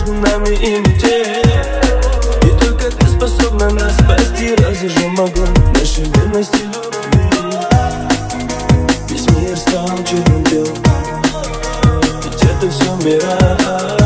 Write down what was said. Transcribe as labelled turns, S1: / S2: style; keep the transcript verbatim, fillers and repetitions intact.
S1: между нами и метель. И только ты способна нас спасти. Разожжем огонь нашей верности любви. Весь мир стал черным-белым, ведь это все мираж.